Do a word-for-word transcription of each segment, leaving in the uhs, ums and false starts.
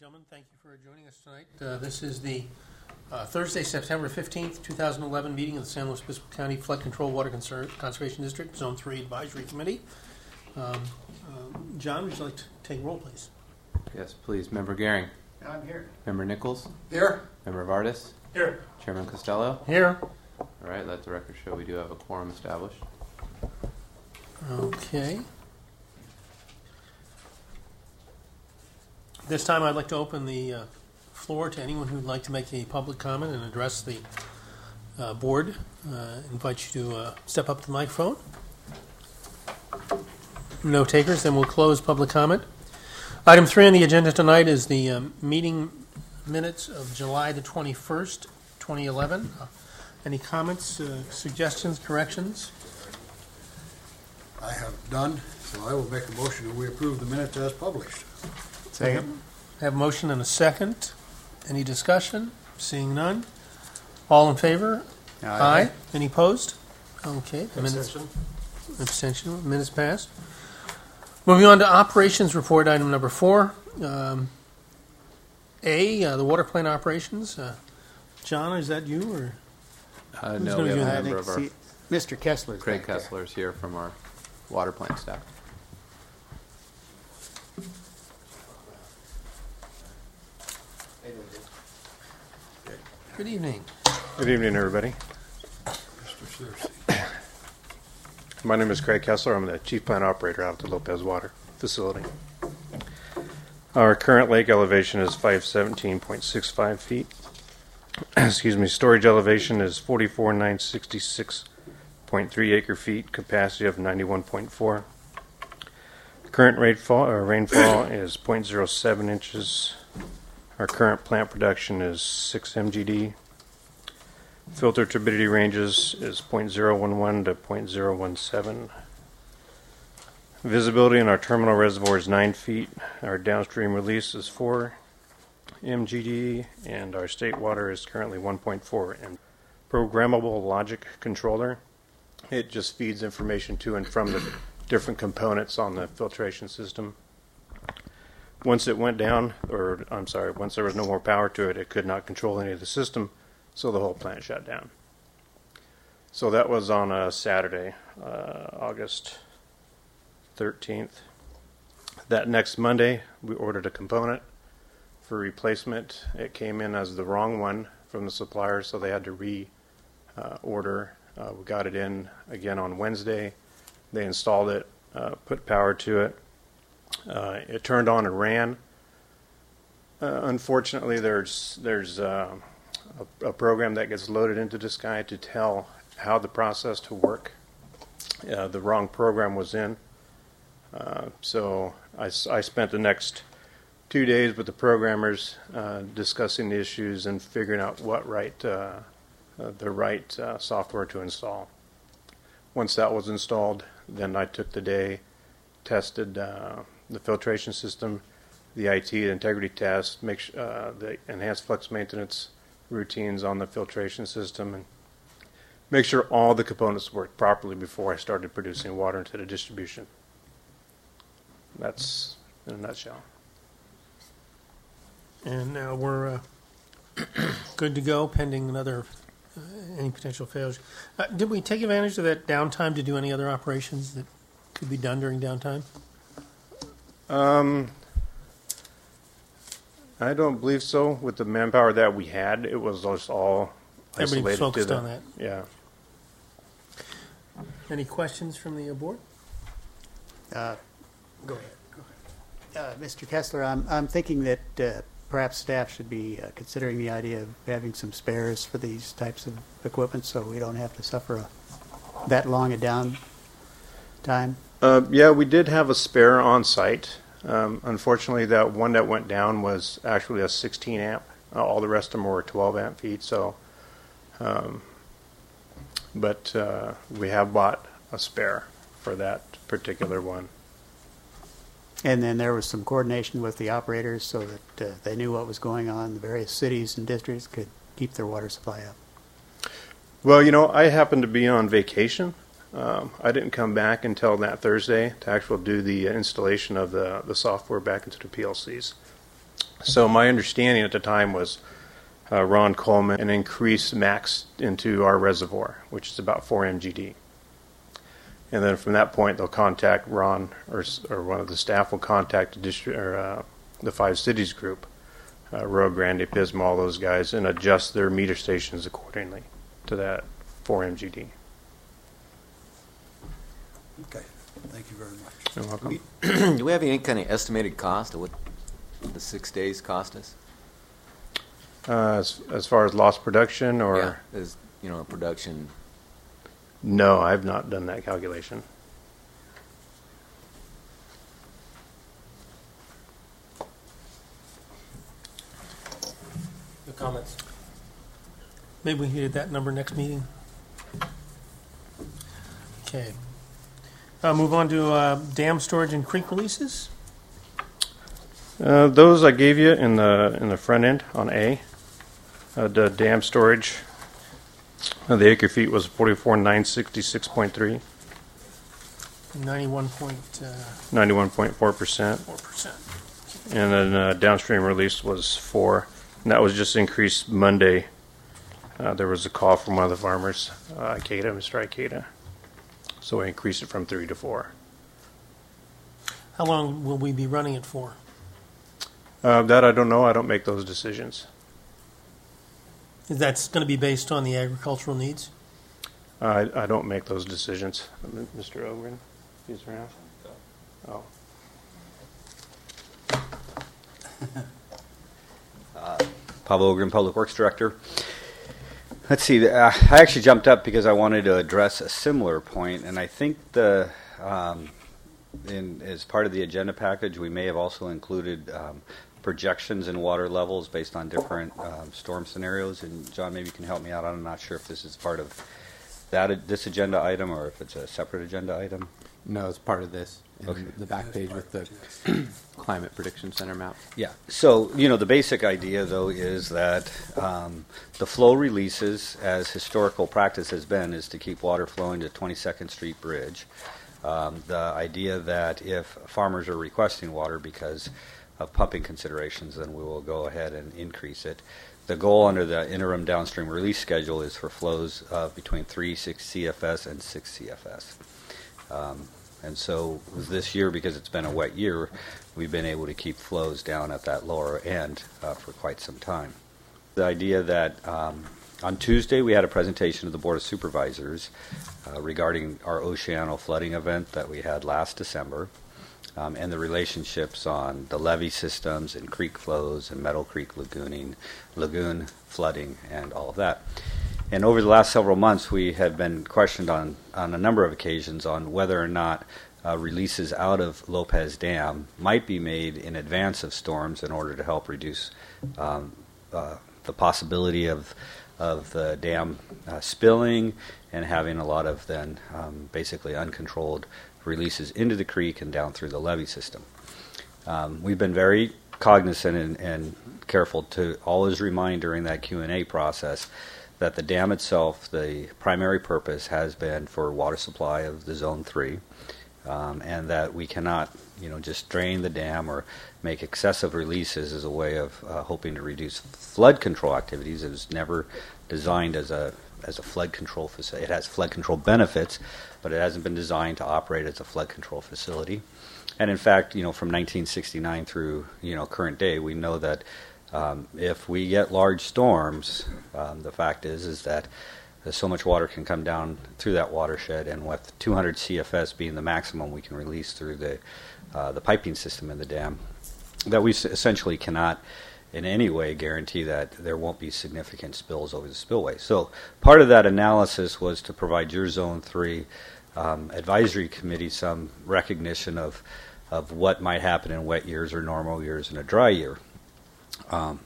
gentlemen, thank you for joining us tonight. Uh, this is the uh, Thursday, September fifteenth, two thousand eleven meeting of the San Luis Obispo County Flood Control Water Conser- Conservation District, Zone three Advisory Committee. Um, um, John, would you like to take roll, please? Yes, please. Member Gehring. I'm here. Member Nichols. Here. Member Vardis. Here. Chairman Costello. Here. All right, let the record show we do have a quorum established. Okay. This time I'd like to open the uh, floor to anyone who would like to make a public comment and address the uh, board. Uh, invite you to uh, step up to the microphone. No takers, then we'll close public comment. Item three on the agenda tonight is the um, meeting minutes of July the twenty-first, twenty eleven. Uh, any comments, uh, suggestions, corrections? I have none, so I will make a motion that we approve the minutes as published. Second. Have a motion and a second. Any discussion? Seeing none. All in favor? Aye. Aye. Any opposed? Okay. The minutes. Abstention. Abstention. Minutes passed. Moving on to operations report, item number four. Um, A, uh, the water plant operations. Uh, John, is that you or? Uh, Who's no, gonna we have do a that? I member think of our, see, Mister Kessler. Craig Kessler is here from our water plant staff. Good evening. Good evening, everybody. Mister Searcy. My name is Craig Kessler. I'm the Chief Plant Operator out at the Lopez Water Facility. Our current lake elevation is five seventeen point six five feet. Excuse me. Storage elevation is forty-four nine sixty-six point three acre feet. Capacity of ninety-one point four. Current rainfall, or rainfall is zero point zero seven inches. Our current plant production is six M G D. Filter turbidity ranges is zero point zero one one to zero point zero one seven. Visibility in our terminal reservoir is nine feet. Our downstream release is four M G D, and our state water is currently one point four. And programmable logic controller, it just feeds information to and from the different components on the filtration system. Once it went down, or I'm sorry, once there was no more power to it, it could not control any of the system, so the whole plant shut down. So that was on a Saturday, uh, August thirteenth. That next Monday, we ordered a component for replacement. It came in as the wrong one from the supplier, so they had to re-order. Uh, uh, we got it in again on Wednesday. They installed it, uh, put power to it. Uh, it turned on and ran. Uh, unfortunately, there's there's uh, a, a program that gets loaded into this guy to tell how the process to work. Uh, the wrong program was in. Uh, so I, I spent the next two days with the programmers uh, discussing the issues and figuring out what right uh, uh, the right uh, software to install. Once that was installed, then I took the day, tested uh, the filtration system, the I T, the integrity test, make sh- uh, the enhanced flux maintenance routines on the filtration system, and make sure all the components worked properly before I started producing water into the distribution. That's in a nutshell. And now we're uh, good to go, pending another uh, any potential failures. Uh, did we take advantage of that downtime to do any other operations that could be done during downtime? Um, I don't believe so. With the manpower that we had, it was just all Everybody isolated focused to the, on that. Yeah. Any questions from the uh, board? Uh, Go ahead. Go ahead. Uh, Mister Kessler, I'm I'm thinking that uh, perhaps staff should be uh, considering the idea of having some spares for these types of equipment, so we don't have to suffer a, that long a down time. Uh, yeah, we did have a spare on site. Um, unfortunately, that one that went down was actually a sixteen amp. Uh, all the rest of them were twelve amp feet. So, um, but uh, we have bought a spare for that particular one. And then there was some coordination with the operators so that uh, they knew what was going on. The various cities and districts could keep their water supply up. Well, you know, I happened to be on vacation. Um, I didn't come back until that Thursday to actually do the installation of the, the software back into the P L Cs. So my understanding at the time was uh, Ron Coleman an increased max into our reservoir, which is about four M G D. And then from that point, they'll contact Ron, or, s- or one of the staff will contact the district, or uh, the Five Cities group, uh, Rio Grande, Pismo, all those guys, and adjust their meter stations accordingly to that four M G D. Okay, thank you very much. You're welcome. Do we have any kind of estimated cost of what the six days cost us? Uh, as, as far as lost production, or Yeah, as you know, production. no, I've not done that calculation. The comments. Maybe we can get that number next meeting. Okay. Uh, move on to uh, dam storage and creek releases. Uh, those I gave you in the in the front end on A. Uh, the dam storage. Uh, the acre feet was forty-four nine sixty-six point three, Ninety-one point ninety-one point four percent, four percent. and then uh, downstream release was four, and that was just increased Monday. Uh, there was a call from one of the farmers, uh, Ikeda, Mister Ikeda, so we increased it from three to four. How long will we be running it for? Uh, that I don't know. I don't make those decisions. Is that's going to be based on the agricultural needs? I I don't make those decisions. Mister Ogren, he's around. Oh. Pablo Ogren, Public Works Director. Let's see. Uh, I actually jumped up because I wanted to address a similar point, and I think the um, in as part of the agenda package, we may have also included um, projections in water levels based on different um, storm scenarios. And John, maybe you can help me out. I'm not sure if this is part of that this agenda item or if it's a separate agenda item. No, it's part of this. In Okay. the back page with the climate prediction center map. Yeah. So, you know, the basic idea, though, is that um, the flow releases, as historical practice has been, is to keep water flowing to twenty-second Street Bridge. Um, the idea that if farmers are requesting water because of pumping considerations, then we will go ahead and increase it. The goal under the interim downstream release schedule is for flows of between three, six C F S and six C F S. Um, And so this year, because it's been a wet year, we've been able to keep flows down at that lower end uh, for quite some time. The idea that um, on Tuesday we had a presentation to the Board of Supervisors uh, regarding our Oceano flooding event that we had last December um, and the relationships on the levee systems and creek flows and Meadow Creek lagooning, lagoon flooding and all of that. And over the last several months, we had been questioned on, on a number of occasions on whether or not uh, releases out of Lopez Dam might be made in advance of storms in order to help reduce um, uh, the possibility of of the dam uh, spilling and having a lot of then um, basically uncontrolled releases into the creek and down through the levee system. Um, we've been very cognizant and, and careful to always remind during that Q and A process that the dam itself, the primary purpose has been for water supply of the Zone three, um, and that we cannot, you know, just drain the dam or make excessive releases as a way of uh, hoping to reduce flood control activities. It was never designed as a as a flood control facility. It has flood control benefits, but it hasn't been designed to operate as a flood control facility. And in fact, you know, from nineteen sixty-nine through, you know, current day, we know that Um, if we get large storms, um, the fact is is that so much water can come down through that watershed, and with two hundred C F S being the maximum we can release through the uh, the piping system in the dam, that we s- essentially cannot in any way guarantee that there won't be significant spills over the spillway. So part of that analysis was to provide your Zone three um, advisory committee some recognition of of what might happen in wet years or normal years in a dry year. Um,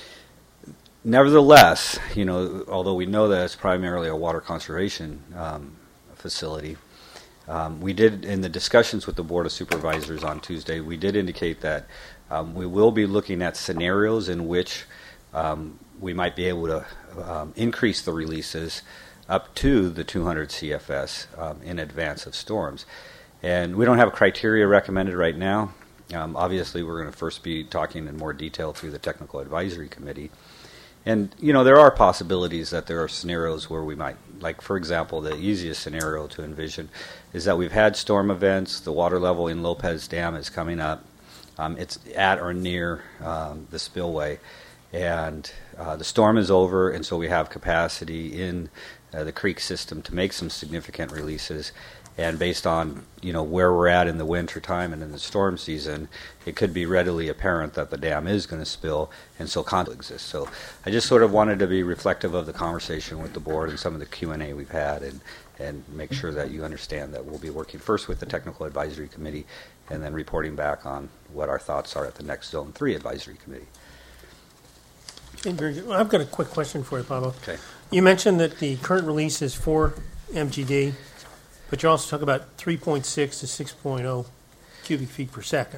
nevertheless, you know, although we know that it's primarily a water conservation um, facility, um, we did, in the discussions with the Board of Supervisors on Tuesday, we did indicate that um, we will be looking at scenarios in which um, we might be able to um, increase the releases up to the two hundred C F S um, in advance of storms. And we don't have a criteria recommended right now. Um, obviously, we're going to first be talking in more detail through the Technical Advisory Committee. And, you know, there are possibilities that there are scenarios where we might, like, for example, the easiest scenario to envision is that we've had storm events, the water level in Lopez Dam is coming up, um, it's at or near um, the spillway, and uh, the storm is over, and so we have capacity in uh, the creek system to make some significant releases. And based on, you know, where we're at in the winter time and in the storm season, it could be readily apparent that the dam is going to spill, and so conflict exists. So I just sort of wanted to be reflective of the conversation with the board and some of the Q and A we've had, and, and make sure that you understand that we'll be working first with the Technical Advisory Committee and then reporting back on what our thoughts are at the next Zone three Advisory Committee. Okay, very good. Well, I've got a quick question for you, Pablo. Okay. You mentioned that the current release is four M G D, but you also talk about three point six to six point oh cubic feet per second.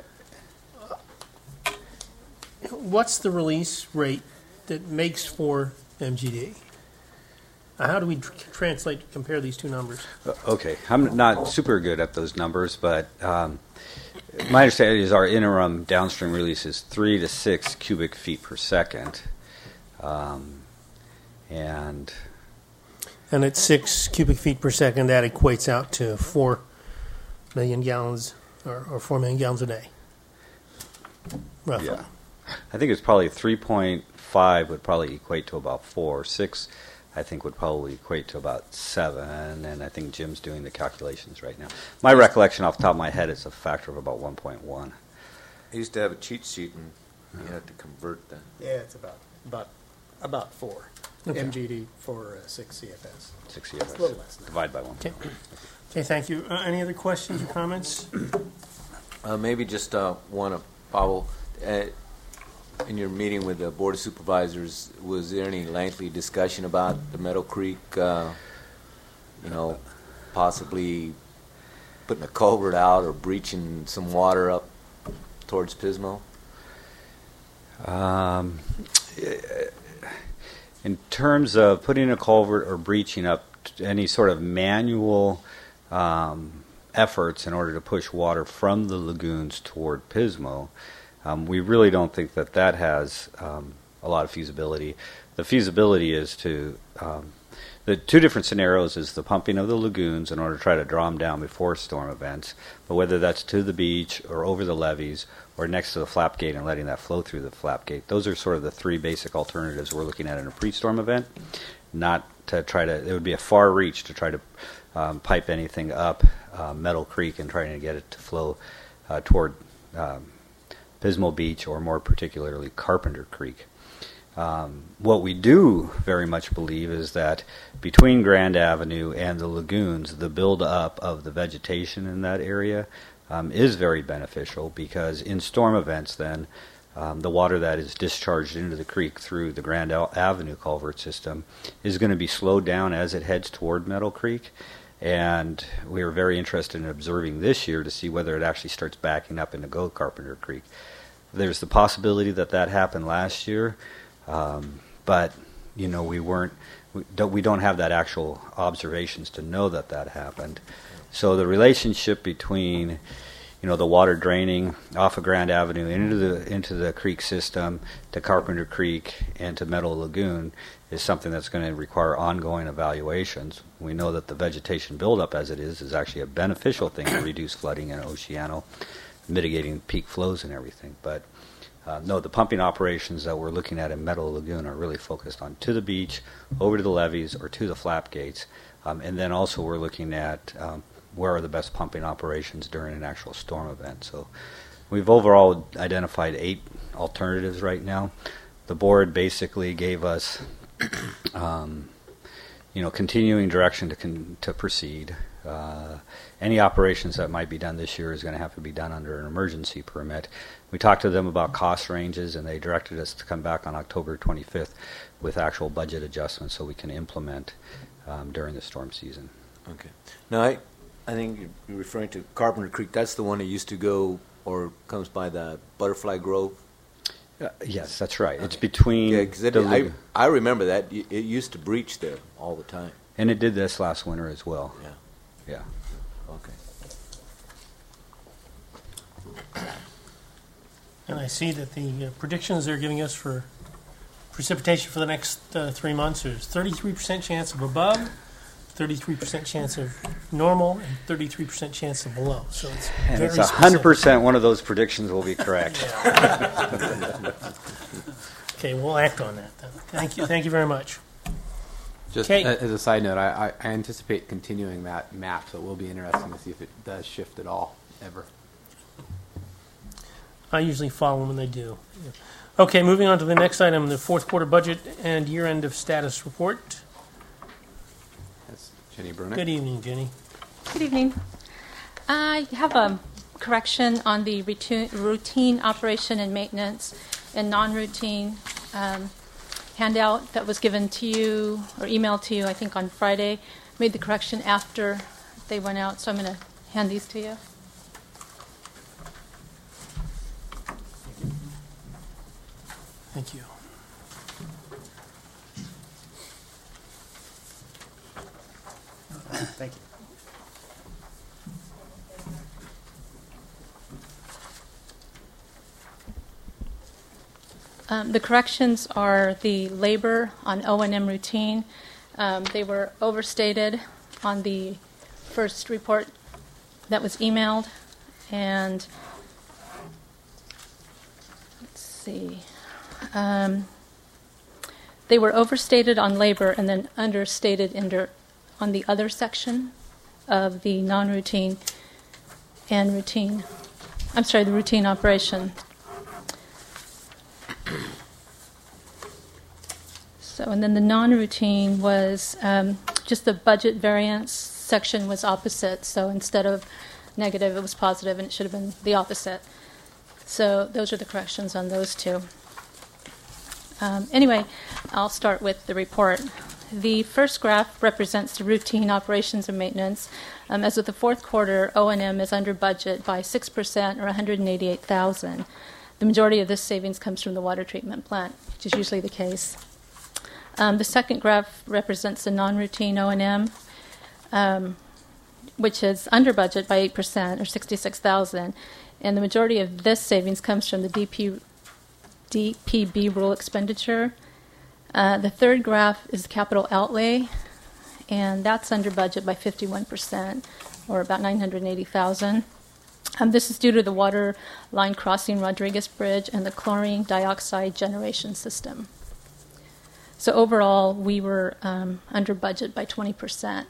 What's the release rate that makes four M G D? How do we tr- translate, compare these two numbers? Uh, Okay, I'm not super good at those numbers, but um, my understanding is our interim downstream release is three to six cubic feet per second, um, and And at six cubic feet per second, that equates out to four million gallons, or, or four million gallons a day, roughly. yeah, I think it's probably three point five would probably equate to about four. Six, I think, would probably equate to about seven, and I think Jim's doing the calculations right now. My recollection off the top of my head is a factor of about one point one. I used to have a cheat sheet, and you had to convert that. Yeah, it's about, about, about four Okay. M G D for uh, six C F S. Six It's a little less than that. Divide by one. Okay. Okay, thank you. Uh, any other questions or comments? Uh, maybe just uh, one, of Pablo. Uh, in your meeting with the Board of Supervisors, was there any lengthy discussion about the Meadow Creek, uh, you know, possibly putting a culvert out or breaching some water up towards Pismo? Um, in terms of putting a culvert or breaching up t- any sort of manual um, efforts in order to push water from the lagoons toward Pismo, um, we really don't think that that has um, a lot of feasibility. The feasibility is to um, the two different scenarios is the pumping of the lagoons in order to try to draw them down before storm events, but whether that's to the beach or over the levees or next to the flap gate and letting that flow through the flap gate. Those are sort of the three basic alternatives we're looking at in a pre-storm event. Not to try to, it would be a far reach to try to um, pipe anything up uh, Meadow Creek and trying to get it to flow uh, toward um, Pismo Beach, or more particularly Carpenter Creek. Um, what we do very much believe is that between Grand Avenue and the lagoons, the build-up of the vegetation in that area um, is very beneficial, because in storm events then, um, the water that is discharged into the creek through the Grand Al- Avenue culvert system is going to be slowed down as it heads toward Meadow Creek. And we are very interested in observing this year to see whether it actually starts backing up into Go Carpenter Creek. There's the possibility that that happened last year. Um, but, you know, we weren't, we don't, we don't have that actual observations to know that that happened. So the relationship between, you know, the water draining off of Grand Avenue into the into the creek system to Carpenter Creek and to Meadow Lagoon is something that's going to require ongoing evaluations. We know that the vegetation buildup as it is is actually a beneficial thing to reduce flooding in Oceano, mitigating peak flows and everything. But Uh, no, the pumping operations that we're looking at in Meadow Lagoon are really focused on to the beach, over to the levees, or to the flap gates. Um, and then also we're looking at um, where are the best pumping operations during an actual storm event. So we've overall identified eight alternatives right now. The board basically gave us um, you know, continuing direction to, con- to proceed. Uh, any operations that might be done this year is going to have to be done under an emergency permit. We talked to them about cost ranges, and they directed us to come back on October twenty-fifth with actual budget adjustments so we can implement um, during the storm season. Okay. Now, I, I think you're referring to Carpenter Creek. That's the one that used to go or comes by the Butterfly Grove. Uh, yes, that's right. Okay. It's between. Yeah, because the I, lag- I remember that. It it used to breach there all the time. and it did this last winter as well. Yeah. Yeah. Okay. see that the uh, predictions they're giving us for precipitation for the next uh, three months is thirty-three percent chance of above, thirty-three percent chance of normal, and thirty-three percent chance of below. So it's And very it's one hundred specific. percent one of those predictions will be correct. Okay, we'll act on that then. Thank you. Thank you very much. Just Okay. a- as a side note, I, I I anticipate continuing that map, so it will be interesting to see if it does shift at all, ever. I usually follow them when they do. Okay, moving on to the next item, the fourth quarter budget and year-end of status report. That's Jenny Brunick. Good evening, Jenny. Good evening. I have a correction on the routine, routine operation and maintenance and non-routine um, handout that was given to you or emailed to you, I think, on Friday. Made the correction after they went out, so I'm going to hand these to you. Thank you. Thank you. Um, the corrections are the labor on O and M routine. Um, they were overstated on the first report that was emailed, and let's see. Um, they were overstated on labor and then understated under, on the other section of the non-routine and routine. I'm sorry, the routine operation. So, and then the non-routine was um, just the budget variance section was opposite. So instead of negative, it was positive, and it should have been the opposite. So those are the corrections on those two. Um, anyway, I'll start with the report. The first graph represents the routine operations and maintenance. Um, as of the fourth quarter, O and M is under budget by six percent, or one hundred eighty-eight thousand dollars. The majority of this savings comes from the water treatment plant, which is usually the case. Um, the second graph represents the non-routine O and M, um, which is under budget by eight percent, or sixty-six thousand dollars. And the majority of this savings comes from the D P, D P B rule expenditure. Uh, the third graph is the capital outlay, and that's under budget by fifty-one percent, or about nine hundred eighty thousand dollars. Um, this is due to the water line crossing Rodriguez Bridge and the chlorine dioxide generation system. So overall, we were um, under budget by twenty percent.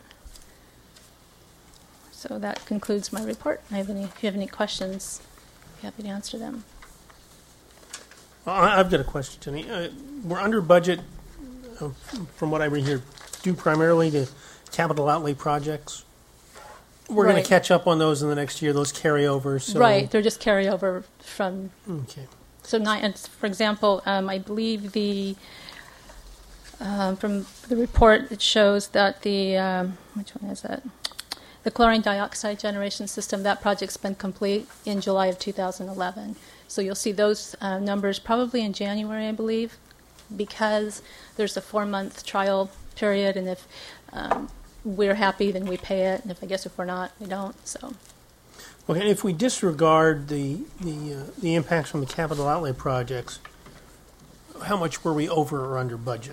So that concludes my report. I have any, if you have any questions, I'm happy to answer them. Well, I- I've got a question, Jenny. Uh, we're under budget, uh, from what I read here, due primarily to capital outlay projects. We're going Right. to catch up on those in the next year, those carryovers. So, Right, they're just carryover from, Okay. so nine, and for example, um, I believe the, um, from the report, it shows that the, um, which one is that? The chlorine dioxide generation system, that project's been complete in July of two thousand eleven. So you'll see those uh, numbers probably in January, I believe, because there's a four-month trial period, and if um, we're happy, then we pay it, and if I guess if we're not, we don't. So Okay, if we disregard the the uh, the impacts from the capital outlay projects, how much were we over or under budget?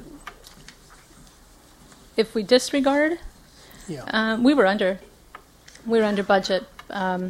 if we disregard, Yeah. um, we were under, we were under budget. Um,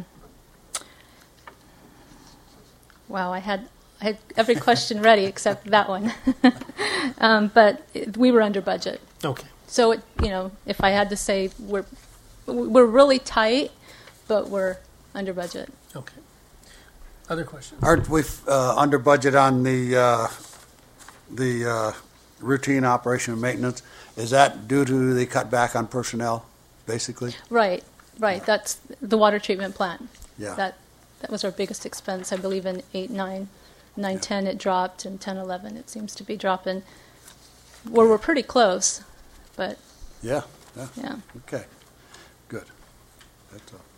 wow, I had I had every question ready except that one, um, but it, we were under budget. Okay. So, it, you know, if I had to say we're we're really tight, but we're under budget. Okay. Other questions? Aren't we uh, under budget on the, uh, the uh, routine operation and maintenance? Is that due to the cutback on personnel, basically? Right, right. That's the water treatment plant. Yeah. That that was our biggest expense. I believe in eight, nine, nine, Yeah. ten it dropped, and ten, eleven it seems to be dropping. Well, we're pretty close, but Yeah, yeah, yeah. okay, good. That's all.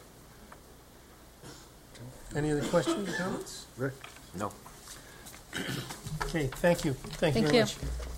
Any other questions or comments? Rick? No. Okay, thank you. Thank you Thank very you. much.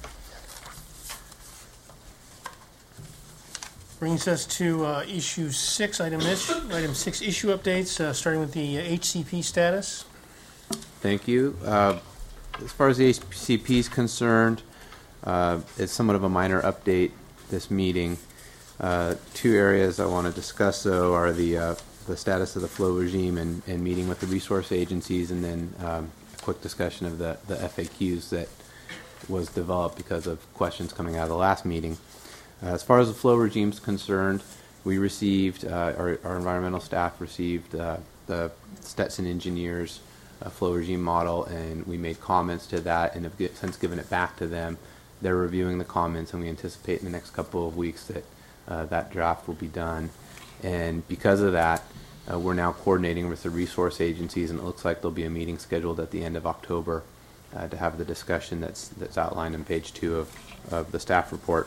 Brings us to uh, issue six, item ish, item six issue updates, uh, starting with the uh, H C P status. Thank you. Uh, as far as the H C P is concerned, uh, it's somewhat of a minor update this meeting. Uh, two areas I want to discuss, though, are the uh, the status of the flow regime and, and meeting with the resource agencies, and then um, a quick discussion of the, the F A Qs that was developed because of questions coming out of the last meeting. Uh, as far as the flow regime is concerned, we received, uh, our, our environmental staff received uh, the Stetson Engineers uh, flow regime model, and we made comments to that and have get, since given it back to them. They're reviewing the comments, and we anticipate in the next couple of weeks that uh, that draft will be done. And because of that, uh, we're now coordinating with the resource agencies, and it looks like there'll be a meeting scheduled at the end of October uh, to have the discussion that's that's outlined on page two of, of the staff report.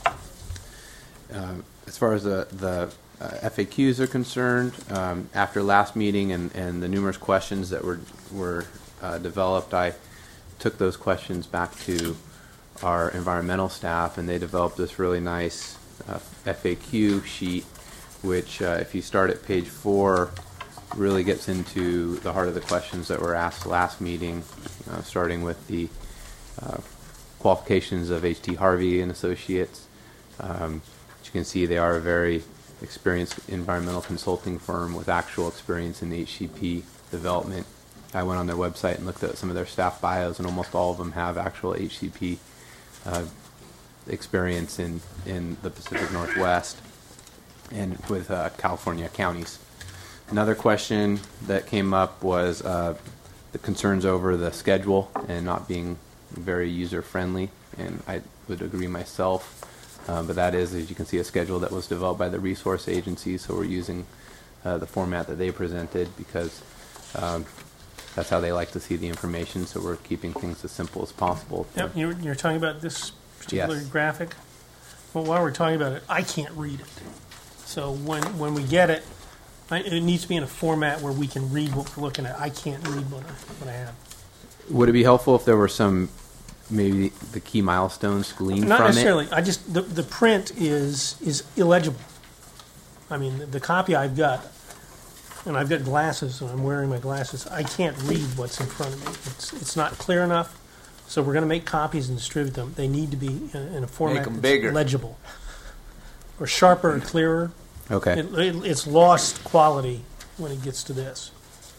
Uh, as far as the, the uh, F A Qs are concerned, um, after last meeting and, and the numerous questions that were, were uh, developed, I took those questions back to our environmental staff, and they developed this really nice uh, F A Q sheet, which uh, if you start at page four, really gets into the heart of the questions that were asked last meeting, uh, starting with the uh, qualifications of H T Harvey and Associates. Um, as you can see, they are a very experienced environmental consulting firm with actual experience in H C P development. I went on their website and looked at some of their staff bios, and almost all of them have actual H C P uh, experience in, in the Pacific Northwest and with uh, California counties. Another question that came up was uh, the concerns over the schedule and not being very user-friendly, and I would agree myself. Uh, but that is, as you can see, a schedule that was developed by the resource agency, so we're using uh, the format that they presented because um, that's how they like to see the information, so we're keeping things as simple as possible. Yep, you're, you're talking about this particular Yes. graphic? Well, while we're talking about it, I can't read it. So when, when we get it, I, it needs to be in a format where we can read what we're looking at. I can't read what I, what I have. Would it be helpful if there were some, maybe the key milestones gleaned Not from necessarily. it? I just the the print is is illegible. I mean, the, the copy I've got, and I've got glasses, so I'm wearing my glasses. I can't read what's in front of me. It's it's not clear enough. So we're going to make copies and distribute them. They need to be in, in a format them that's bigger. legible, or sharper and clearer. Okay. It, it, it's lost quality when it gets to this.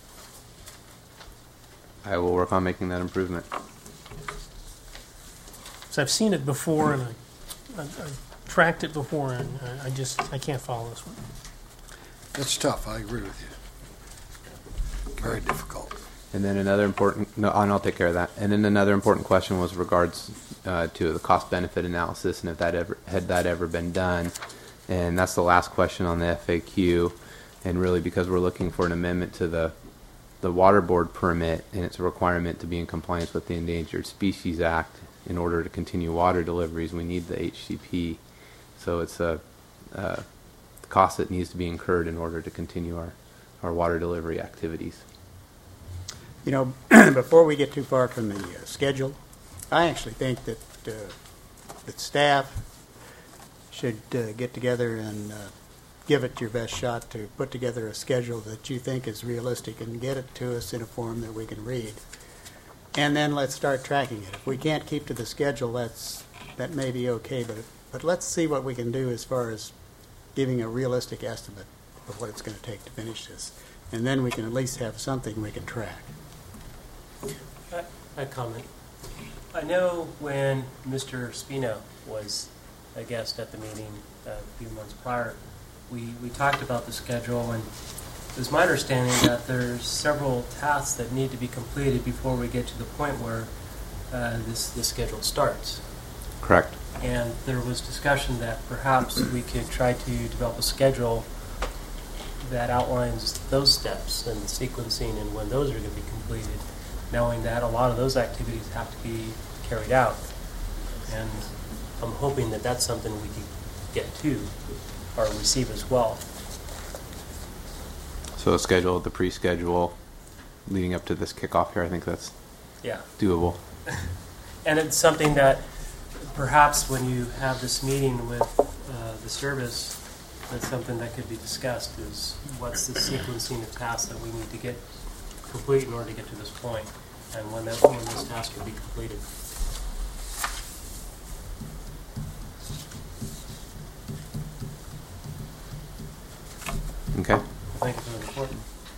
I will work on making that improvement. So I've seen it before, and I, I, I tracked it before, and I, I just I can't follow this one. It's tough, I agree with you. Very difficult. And then another important, no, and I'll take care of that. And then another important question was regards uh, to the cost-benefit analysis, and if that ever had that ever been done. And that's the last question on the F A Q. And really, because we're looking for an amendment to the the water board permit, and it's a requirement to be in compliance with the Endangered Species Act in order to continue water deliveries, we need the H C P. So it's a, a cost that needs to be incurred in order to continue our, our water delivery activities. You know, before we get too far from the uh, schedule, I actually think that uh, that staff should uh, get together and uh, give it your best shot to put together a schedule that you think is realistic and get it to us in a form that we can read. And then let's start tracking it. If we can't keep to the schedule, that's that may be okay, but but let's see what we can do as far as giving a realistic estimate of what it's going to take to finish this. And then we can at least have something we can track. I, I comment. I know when Mister Spino was a guest at the meeting uh, a few months prior, we, we talked about the schedule, and it was my understanding that there's several tasks that need to be completed before we get to the point where uh, this, this schedule starts. Correct. And there was discussion that perhaps we could try to develop a schedule that outlines those steps and the sequencing and when those are going to be completed, knowing that a lot of those activities have to be carried out. And I'm hoping that that's something we can get to or receive as well. So a schedule, the pre-schedule leading up to this kickoff here, I think that's Yeah. doable. And it's something that perhaps when you have this meeting with uh, the service, that's something that could be discussed, is what's the sequencing of tasks that we need to get complete in order to get to this point, and when, that, when this task can be completed. Okay. Thank you for the report.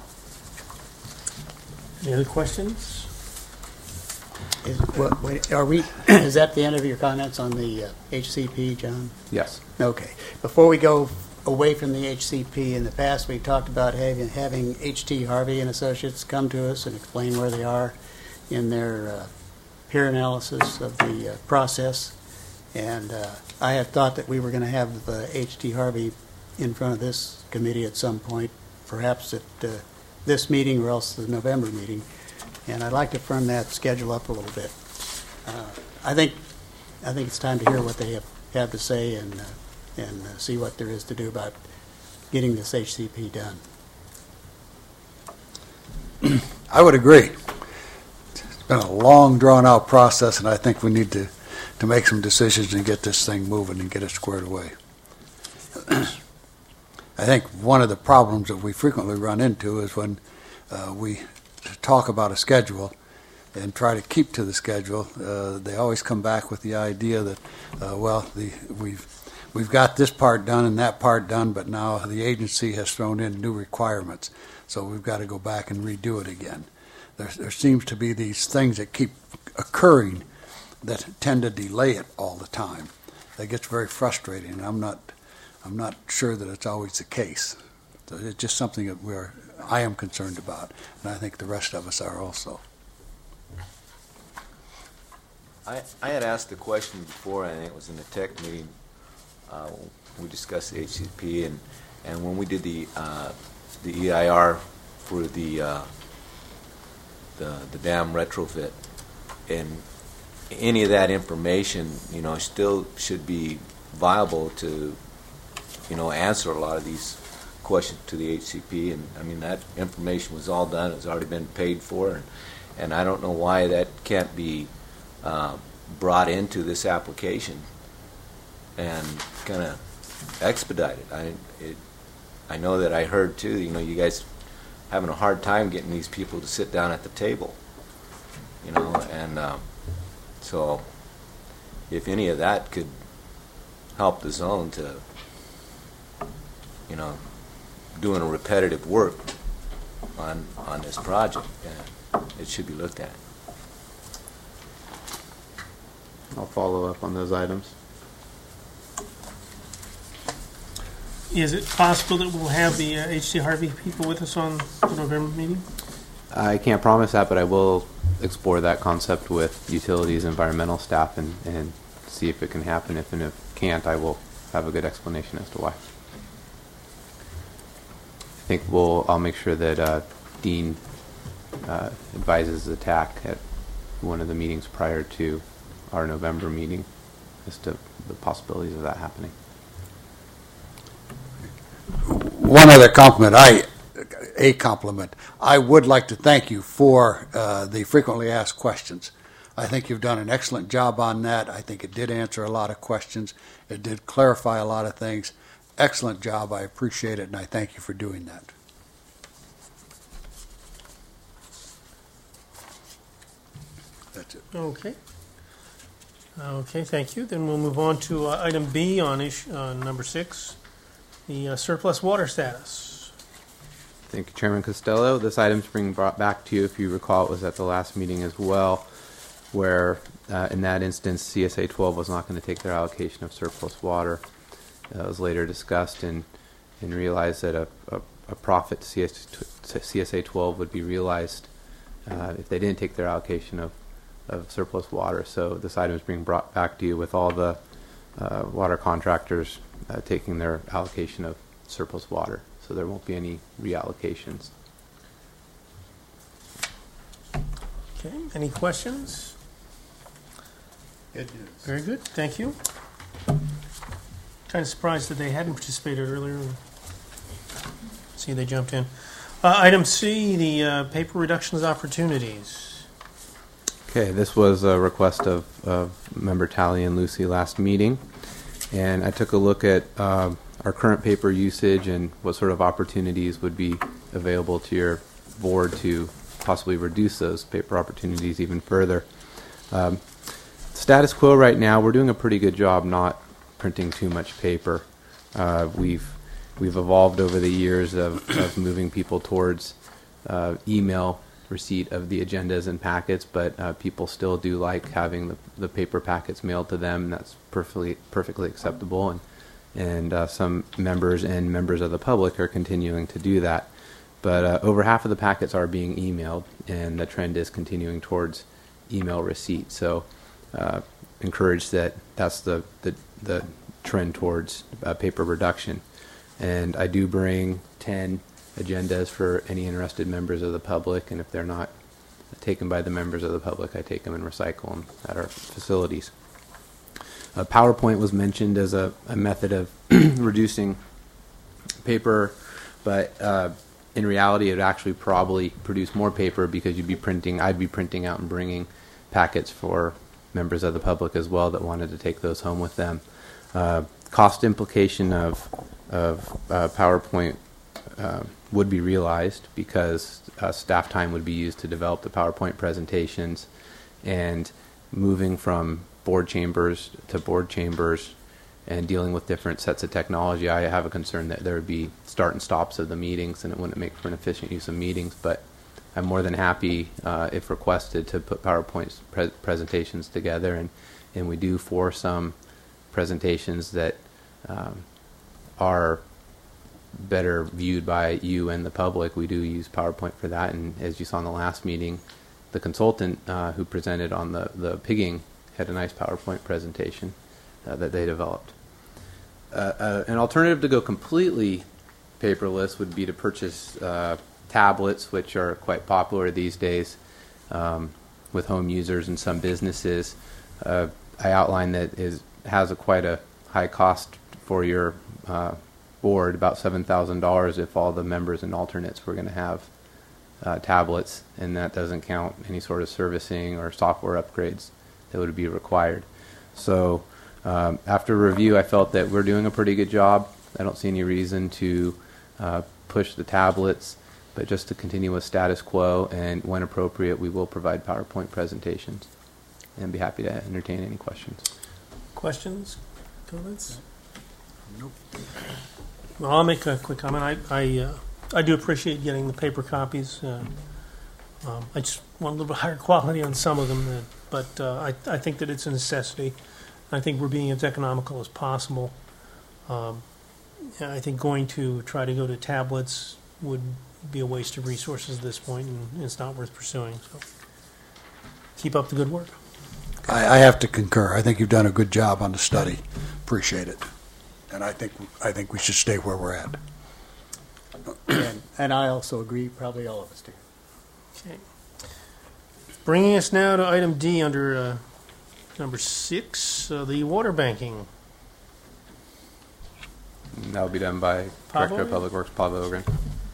Any other questions? Is, what, wait, are we, is that the end of your comments on the uh, H C P, John? Yes. Okay. Before we go away from the H C P, in the past we talked about having, having H T Harvey and Associates come to us and explain where they are in their uh, peer analysis of the uh, process. And uh, I had thought that we were going to have uh, H T Harvey in front of this committee at some point, perhaps at uh, this meeting or else the November meeting. And I'd like to firm that schedule up a little bit. Uh, I think I think it's time to hear what they have, have to say and uh, and uh, see what there is to do about getting this H C P done. I would agree. It's been a long, drawn-out process, and I think we need to, to make some decisions and get this thing moving and get it squared away. I think one of the problems that we frequently run into is when uh, we talk about a schedule and try to keep to the schedule, uh, they always come back with the idea that, uh, well, the, we've we've got this part done and that part done, but now the agency has thrown in new requirements, so we've got to go back and redo it again. There, there seems to be these things that keep occurring that tend to delay it all the time. That gets very frustrating, and I'm not I'm not sure that it's always the case. So it's just something that we're I am concerned about, and I think the rest of us are also. I, I had asked the question before, I think it was in the tech meeting, uh, we discussed the H C P, and, and when we did the uh, the E I R for the, uh, the the dam retrofit, and any of that information, you know, still should be viable to, you know, answer a lot of these questions to the H C P. And I mean, that information was all done, it's already been paid for, and, and I don't know why that can't be uh, brought into this application and kind of expedited. I it, I know that I heard too, you know, you guys having a hard time getting these people to sit down at the table, you know, and um, so if any of that could help the zone to, you know, doing a repetitive work on on this project, uh, it should be looked at. I'll follow up on those items. Is it possible that we'll have the uh, H T Harvey people with us on the November meeting? I can't promise that, but I will explore that concept with utilities, environmental staff, and, and see if it can happen. If and if it can't, I will have a good explanation as to why. I think we'll. I'll make sure that uh, Dean uh, advises the T A C at one of the meetings prior to our November meeting as to the possibilities of that happening. One other compliment, I a compliment. I would like to thank you for uh, the frequently asked questions. I think you've done an excellent job on that. I think it did answer a lot of questions. It did clarify a lot of things. Excellent job. I appreciate it, and I thank you for doing that. That's it. Okay. Okay, thank you. Then we'll move on to uh, item B on issue, uh, number six, the uh, surplus water status. Thank you, Chairman Costello. This item's being brought back to you. If you recall, it was at the last meeting as well, where uh, in that instance, C S A twelve was not going to take their allocation of surplus water. Uh, it was later discussed and, and realized that a, a, a profit to C S A twelve would be realized uh, if they didn't take their allocation of, of surplus water. So this item is being brought back to you with all the uh, water contractors uh, taking their allocation of surplus water. So there won't be any reallocations. Okay, any questions? Good news. Very good, thank you. Kind of surprised that they hadn't participated earlier. See, they jumped in. Uh, item C, the uh, paper reductions opportunities. Okay, this was a request of, of Member Talley and Lucy last meeting, and I took a look at um, our current paper usage and what sort of opportunities would be available to your board to possibly reduce those paper opportunities even further. Um, status quo right now, we're doing a pretty good job not printing too much paper. Uh, we've we've evolved over the years of, of moving people towards uh, email receipt of the agendas and packets, but uh, people still do like having the, the paper packets mailed to them. And that's perfectly perfectly acceptable, and and uh, some members and members of the public are continuing to do that. But uh, over half of the packets are being emailed, and the trend is continuing towards email receipt. So, uh, encouraged that that's the the, the trend towards uh, paper reduction. And I do bring ten agendas for any interested members of the public, and if they're not taken by the members of the public, I take them and recycle them at our facilities. Uh, PowerPoint was mentioned as a, a method of reducing paper, but uh, in reality, it would actually probably produce more paper because you'd be printing, I'd be printing out and bringing packets for members of the public as well that wanted to take those home with them. Uh, cost implication of, of uh, PowerPoint uh, would be realized because uh, staff time would be used to develop the PowerPoint presentations, and moving from board chambers to board chambers and dealing with different sets of technology, I have a concern that there would be start and stops of the meetings, and it wouldn't make for an efficient use of meetings. But I'm more than happy, uh, if requested, to put PowerPoint pre- presentations together, and, and we do for some presentations that um, are better viewed by you and the public. We do use PowerPoint for that, and as you saw in the last meeting, the consultant uh, who presented on the, the pigging had a nice PowerPoint presentation uh, that they developed. Uh, uh, an alternative to go completely paperless would be to purchase uh, tablets, which are quite popular these days um, with home users and some businesses. Uh, I outlined that is has a quite a high cost for your uh, board, about seven thousand dollars if all the members and alternates were going to have uh, tablets, and that doesn't count any sort of servicing or software upgrades that would be required. So um, after review, I felt that we're doing a pretty good job. I don't see any reason to uh, push the tablets, but just to continue with status quo, and when appropriate, we will provide PowerPoint presentations, and be happy to entertain any questions. Questions? Comments? Nope. Well, I'll make a quick comment. I I, uh, I do appreciate getting the paper copies. Uh, um, I just want a little bit higher quality on some of them, uh, but uh, I, I think that it's a necessity. I think we're being as economical as possible. Um, I think going to try to go to tablets would be a waste of resources at this point, and it's not worth pursuing. So keep up the good work. I, I have to concur. I think you've done a good job on the study. Appreciate it. And I think I think we should stay where we're at. And, and I also agree, probably all of us do. Okay. Bringing us now to item D under uh, number six, uh, the water banking. And that will be done by Pablo? Director of Public Works, Pablo Ogren.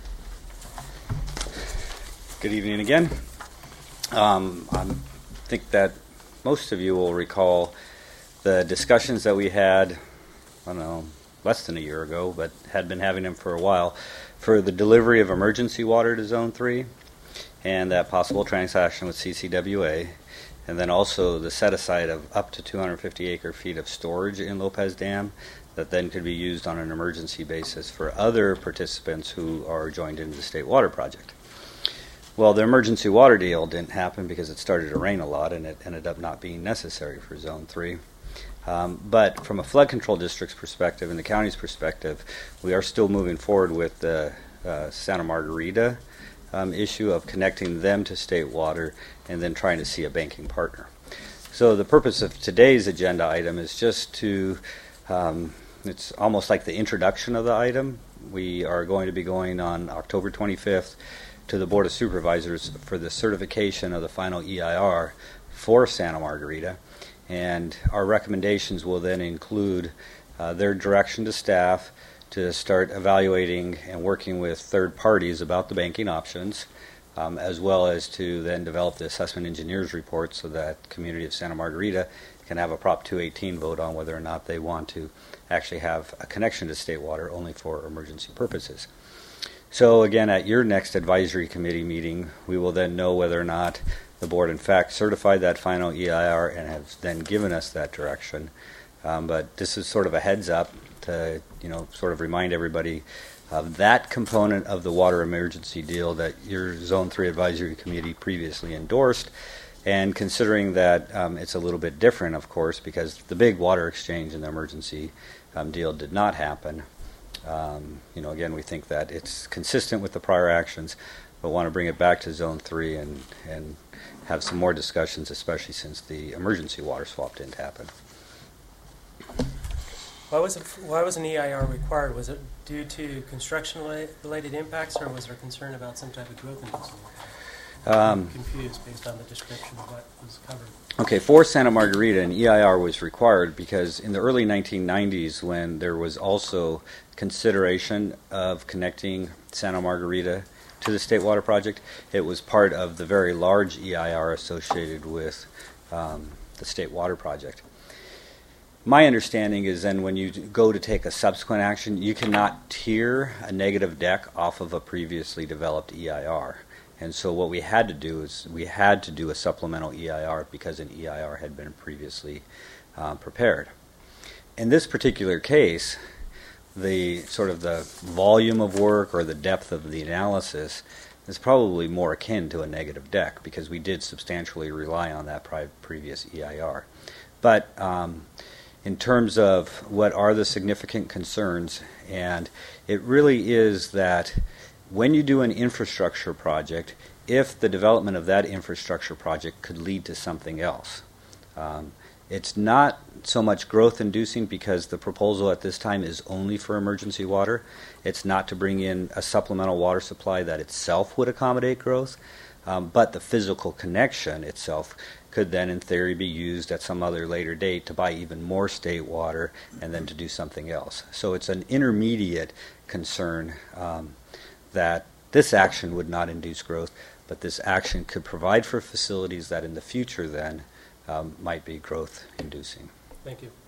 Good evening again. Um, I think that most of you will recall the discussions that we had, I don't know, less than a year ago, but had been having them for a while, for the delivery of emergency water to Zone three, and that possible transaction with C C W A, and then also the set-aside of up to two hundred fifty acre feet of storage in Lopez Dam that then could be used on an emergency basis for other participants who are joined into the State Water Project. Well, the emergency water deal didn't happen because it started to rain a lot, and it ended up not being necessary for Zone three. Um, but from a flood control district's perspective and the county's perspective, we are still moving forward with the uh, Santa Margarita um, issue of connecting them to state water and then trying to see a banking partner. So the purpose of today's agenda item is just to, um, it's almost like the introduction of the item. We are going to be going on October twenty-fifth to the Board of Supervisors for the certification of the final E I R for Santa Margarita. And our recommendations will then include uh, their direction to staff to start evaluating and working with third parties about the banking options, um, as well as to then develop the assessment engineer's report so that community of Santa Margarita can have a Prop two eighteen vote on whether or not they want to actually have a connection to state water only for emergency purposes. So again, at your next advisory committee meeting, we will then know whether or not the board in fact certified that final E I R and has then given us that direction. Um, but this is sort of a heads up to, you know, sort of remind everybody of that component of the water emergency deal that your Zone three Advisory Committee previously endorsed. And considering that um, it's a little bit different, of course, because the big water exchange and the emergency um, deal did not happen. Um, you know, again, we think that it's consistent with the prior actions, but want to bring it back to Zone three and, and have some more discussions, especially since the emergency water swap didn't happen. Why was it, why was an E I R required? Was it due to construction-related impacts, or was there concern about some type of growth inducing? Um, I'm confused based on the description of what was covered. Okay, for Santa Margarita, an E I R was required because in the early nineteen nineties, when there was also consideration of connecting Santa Margarita to the State Water Project, it was part of the very large E I R associated with um, the State Water Project. My understanding is then when you go to take a subsequent action, you cannot tier a negative deck off of a previously developed E I R. And so what we had to do is we had to do a supplemental E I R because an E I R had been previously uh, prepared. In this particular case, the sort of the volume of work or the depth of the analysis is probably more akin to a negative deck because we did substantially rely on that pri- previous E I R. But um, in terms of what are the significant concerns, and it really is that when you do an infrastructure project, if the development of that infrastructure project could lead to something else. Um, it's not so much growth inducing because the proposal at this time is only for emergency water. It's not to bring in a supplemental water supply that itself would accommodate growth, um, but the physical connection itself could then in theory be used at some other later date to buy even more state water and then to do something else. So it's an intermediate concern um, that this action would not induce growth, but this action could provide for facilities that in the future then um, might be growth inducing. Thank you.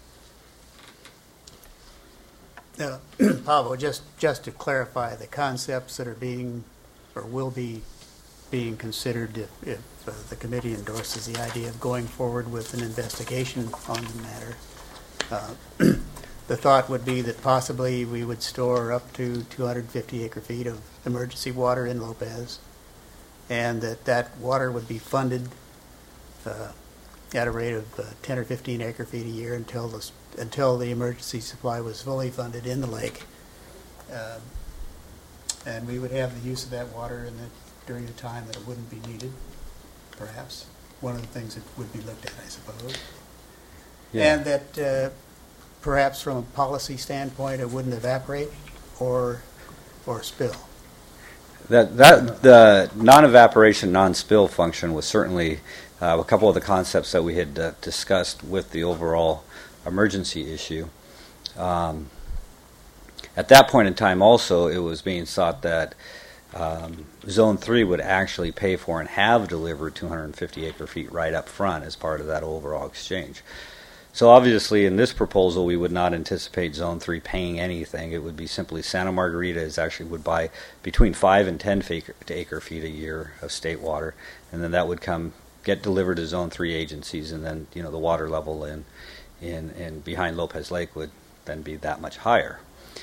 Uh, Pablo, just, just to clarify, the concepts that are being or will be being considered if, if uh, the committee endorses the idea of going forward with an investigation on the matter, uh, the thought would be that possibly we would store up to two hundred fifty acre feet of emergency water in Lopez, and that that water would be funded uh, at a rate of uh, ten or fifteen acre feet a year until the until the emergency supply was fully funded in the lake, uh, and we would have the use of that water in the, during the time that it wouldn't be needed. Perhaps one of the things that would be looked at, I suppose, Yeah. and that. Uh, Perhaps from a policy standpoint, it wouldn't evaporate or or spill. That that the non-evaporation, non-spill function was certainly uh, a couple of the concepts that we had uh, discussed with the overall emergency issue. Um, at that point in time, also, it was being thought that um, Zone three would actually pay for and have delivered two hundred fifty acre feet right up front as part of that overall exchange. So obviously in this proposal we would not anticipate Zone three paying anything. It would be simply Santa Margarita is actually would buy between five and ten acre, acre feet a year of state water, and then that would come get delivered to Zone three agencies, and then you know the water level in in, in behind Lopez Lake would then be that much higher.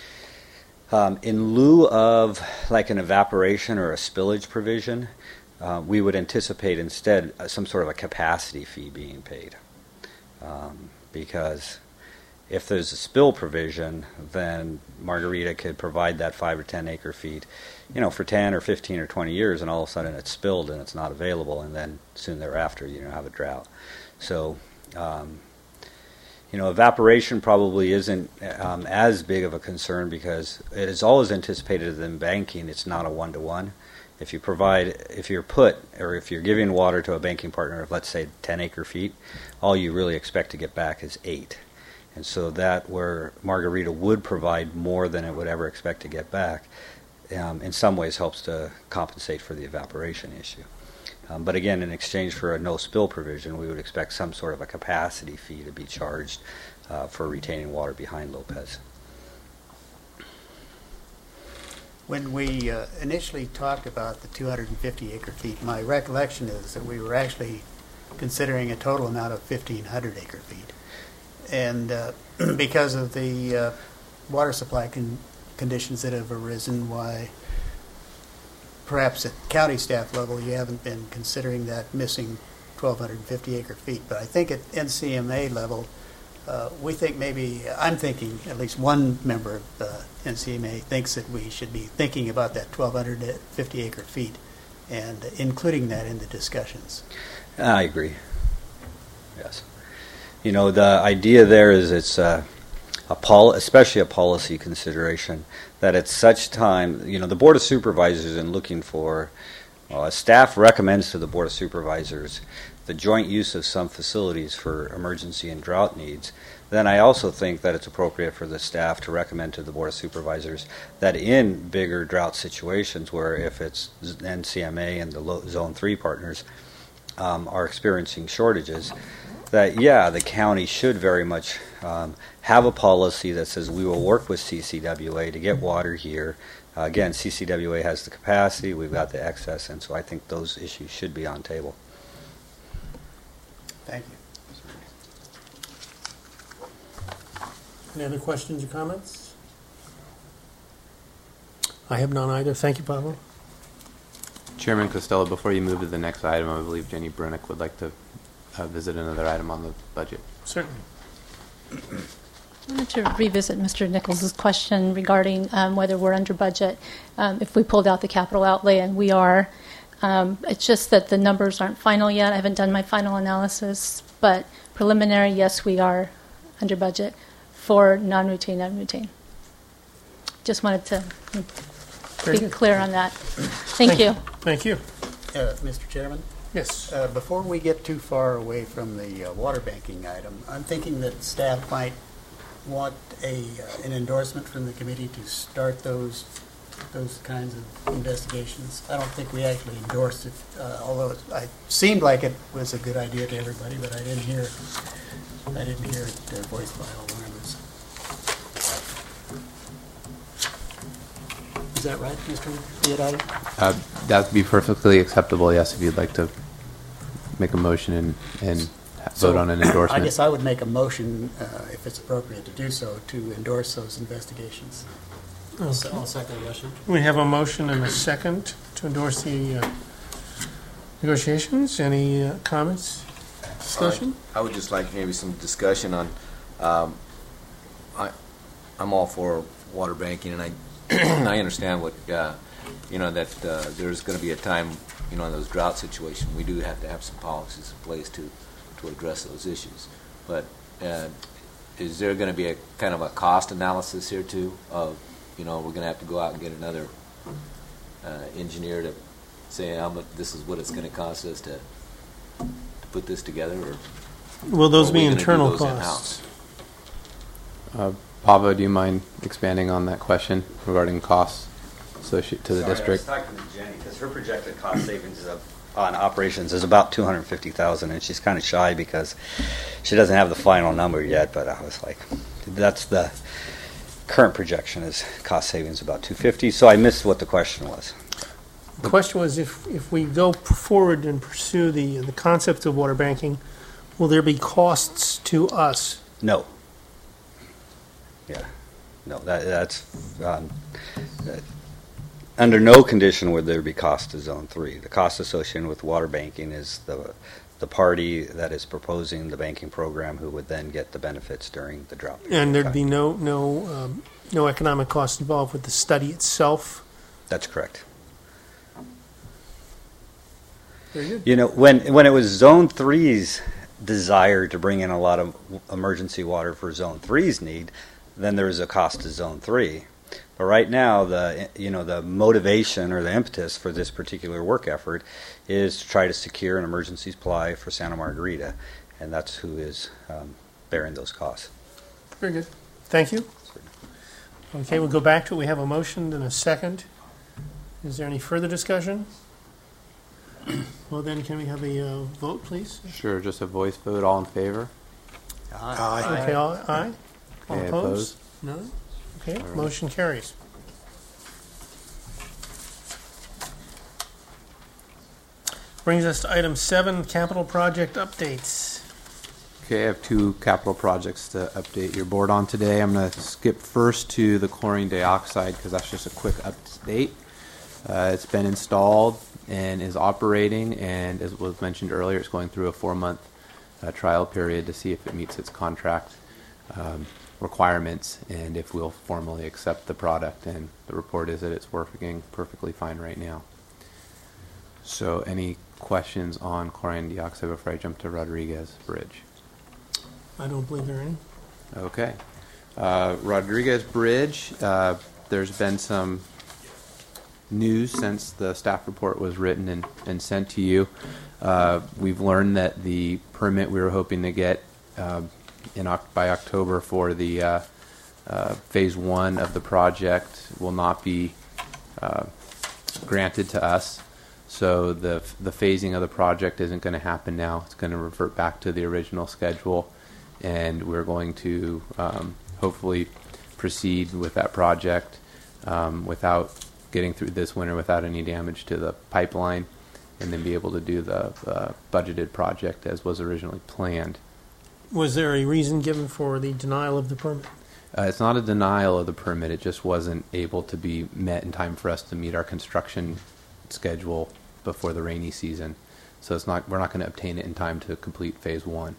Um, in lieu of like an evaporation or a spillage provision, uh, we would anticipate instead uh, some sort of a capacity fee being paid. Um, because if there's a spill provision, then Margarita could provide that five or ten acre feet, you know, for ten or fifteen or twenty years, and all of a sudden it's spilled and it's not available, and then soon thereafter you know have a drought. So, um, you know, evaporation probably isn't um, as big of a concern because it is always anticipated that in banking it's not a one to one. If you provide, if you're put, or if you're giving water to a banking partner of, let's say, ten acre feet, all you really expect to get back is eight. And so that where Margarita would provide more than it would ever expect to get back, um, in some ways helps to compensate for the evaporation issue. Um, but again, in exchange for a no spill provision, we would expect some sort of a capacity fee to be charged uh, for retaining water behind Lopez. When we uh, initially talked about the two hundred fifty acre feet, my recollection is that we were actually considering a total amount of fifteen hundred acre feet. And uh, because of the uh, water supply con- conditions that have arisen, why perhaps at county staff level you haven't been considering that missing one thousand two hundred fifty acre feet. But I think at N C M A level, uh, we think maybe, I'm thinking, at least one member of uh, N C M A thinks that we should be thinking about that one thousand two hundred fifty acre feet and including that in the discussions. I agree. Yes. You know, the idea there is it's uh, a pol- especially a policy consideration that at such time, you know, the Board of Supervisors in looking for, uh, staff recommends to the Board of Supervisors the joint use of some facilities for emergency and drought needs. Then I also think that it's appropriate for the staff to recommend to the Board of Supervisors that in bigger drought situations where if it's N C M A and the lo- Zone three partners um, are experiencing shortages, that, yeah, the county should very much um, have a policy that says we will work with C C W A to get water here. Uh, again, C C W A has the capacity, we've got the excess, and so I think those issues should be on table. Thank you. Any other questions or comments? I have none either. Thank you, Pablo. Chairman Costello, before you move to the next item, I believe Jenny Brunick would like to uh, visit another item on the budget. Certainly. I wanted to revisit Mister Nichols' question regarding um, whether we're under budget. Um, if we pulled out the capital outlay, and we are, um, it's just that the numbers aren't final yet. I haven't done my final analysis, but preliminary, yes, we are under budget for non-routine and routine. Just wanted to Very be good. clear on that. Thank, Thank you. you. Thank you. Uh, Mister Chairman? Yes. Uh, Before we get too far away from the uh, water banking item, I'm thinking that staff might want a uh, an endorsement from the committee to start those those kinds of investigations. I don't think we actually endorsed it, uh, although it I, seemed like it was a good idea to everybody, but I didn't hear I didn't hear it uh, voiced by all members. Is that right, Mister Diodati? Uh, that would be perfectly acceptable, yes, if you'd like to make a motion and, and So, vote on an endorsement. I guess I would make a motion, uh, if it's appropriate to do so, to endorse those investigations. Okay. I'll second the motion. We have a motion and a second to endorse the uh, negotiations. Any uh, comments, discussion? I would just like maybe some discussion on, um, I, I'm all for water banking, and I, I understand what, uh, you know, that uh, there's going to be a time, you know, in those drought situations, we do have to have some policies in place to, to address those issues. But uh, is there going to be a kind of a cost analysis here too of, you know, we're going to have to go out and get another uh, engineer to say how much, this is what it's going to cost us to, to put this together, or Will those or be we gonna do internal those costs? Uh, Pavo, do you mind expanding on that question regarding costs associated to the district? I was talking to Jenny because her projected cost savings of, on operations is about two hundred fifty thousand dollars, and she's kind of shy because she doesn't have the final number yet, but I was like, that's the current projection is cost savings about two hundred fifty thousand dollars, so I missed what the question was. The question was if, if we go p- forward and pursue the, the concept of water banking, will there be costs to us? No. Yeah. No, that, that's, um, that, under no condition would there be cost to Zone three. The cost associated with water banking is the the party that is proposing the banking program who would then get the benefits during the drought period. And there'd be no no um, no economic cost involved with the study itself? That's correct. Very good. You know, when when it was Zone three's desire to bring in a lot of w- emergency water for Zone three's need, then there was a cost to Zone three. But right now, the you know the motivation or the impetus for this particular work effort is to try to secure an emergency supply for Santa Margarita, and that's who is um, bearing those costs. Very good. Thank you. Okay, we'll go back to it. We have a motion and a second. Is there any further discussion? Well, then, can we have a uh, vote, please? Sure, just a voice vote, all in favor? Okay, all, aye? All Okay, opposed? None? Okay, All right. motion carries. Brings us to item seven, capital project updates. Okay, I have two capital projects to update your board on today. I'm going to skip first to the chlorine dioxide because that's just a quick update. Uh, it's been installed and is operating, and as was mentioned earlier, it's going through a four-month uh, trial period to see if it meets its contract um, requirements and if we'll formally accept the product. And the report is that it's working perfectly fine right now. So any questions on chlorine dioxide before I jump to Rodriguez Bridge? I don't believe there are any. Okay. Uh, Rodriguez Bridge, uh, there's been some news since the staff report was written and, and sent to you. Uh, we've learned that the permit we were hoping to get uh, in by October for the uh, uh, phase one of the project will not be uh, granted to us. So the the phasing of the project isn't going to happen now. It's going to revert back to the original schedule, and we're going to um, hopefully proceed with that project um, without getting through this winter without any damage to the pipeline, and then be able to do the uh, budgeted project as was originally planned. Was there a reason given for the denial of the permit? Uh, it's not a denial of the permit. It just wasn't able to be met in time for us to meet our construction schedule before the rainy season. So it's not. We're not going to obtain it in time to complete phase one.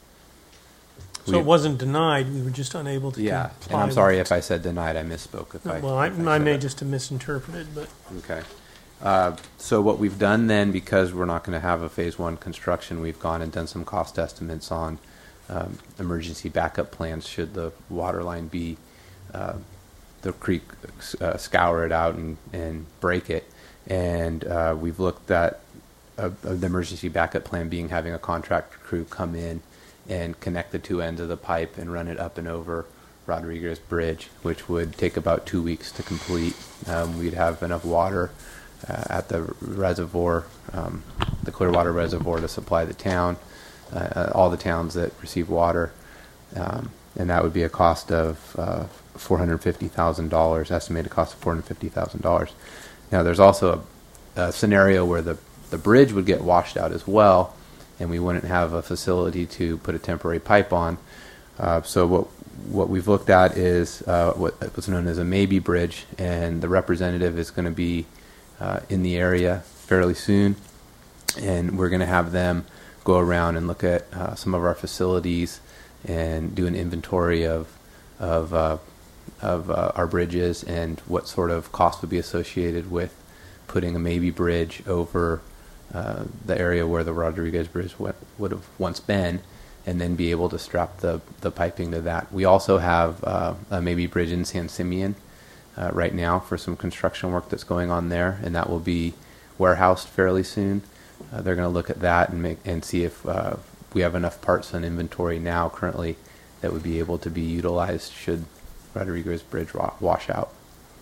So we, it wasn't denied. We were just unable to yeah, comply. and I'm sorry with if I said denied. I misspoke. If I well, I, if I, I may that. just have misinterpreted, but Okay. Uh, so what we've done then, because we're not going to have a phase one construction, we've gone and done some cost estimates on um, emergency backup plans should the water line be, uh, the creek uh, scour it out and, and break it. And uh, we've looked at uh, the emergency backup plan being having a contractor crew come in and connect the two ends of the pipe and run it up and over Rodriguez Bridge, which would take about two weeks to complete. Um, we'd have enough water uh, at the reservoir, um, the Clearwater Reservoir, to supply the town, uh, all the towns that receive water, um, and that would be a cost of uh, four hundred fifty thousand dollars, estimated cost of four hundred fifty thousand dollars. Now, there's also a, a scenario where the, the bridge would get washed out as well, and we wouldn't have a facility to put a temporary pipe on. Uh, so what what we've looked at is uh, what, what's known as a maybe bridge, and the representative is going to be uh, in the area fairly soon, and we're going to have them go around and look at uh, some of our facilities and do an inventory of of uh, of uh, our bridges and what sort of cost would be associated with putting a maybe bridge over uh, the area where the Rodriguez Bridge w- would have once been, and then be able to strap the, the piping to that. We also have uh, a maybe bridge in San Simeon uh, right now for some construction work that's going on there, and that will be warehoused fairly soon. Uh, they're going to look at that and make and see if uh, we have enough parts in inventory now currently that would be able to be utilized should Rodriguez Bridge wa- wash out.